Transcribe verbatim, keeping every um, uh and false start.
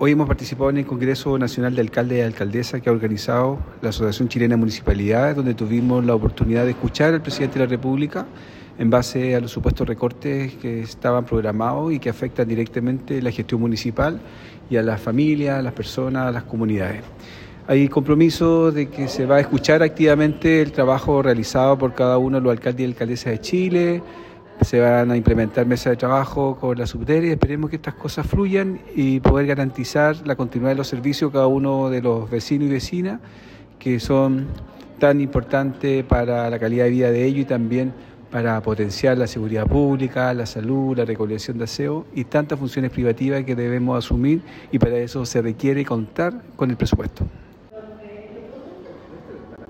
Hoy hemos participado en el Congreso Nacional de Alcaldes y Alcaldesas que ha organizado la Asociación Chilena de Municipalidades, donde tuvimos la oportunidad de escuchar al presidente de la República en base a los supuestos recortes que estaban programados y que afectan directamente la gestión municipal y a las familias, a las personas, a las comunidades. Hay compromiso de que se va a escuchar activamente el trabajo realizado por cada uno de los alcaldes y alcaldesas de Chile. Se van a implementar mesas de trabajo con la subdere y esperemos que estas cosas fluyan y poder garantizar la continuidad de los servicios a cada uno de los vecinos y vecinas que son tan importantes para la calidad de vida de ellos y también para potenciar la seguridad pública, la salud, la recolección de aseo y tantas funciones privativas que debemos asumir, y para eso se requiere contar con el presupuesto.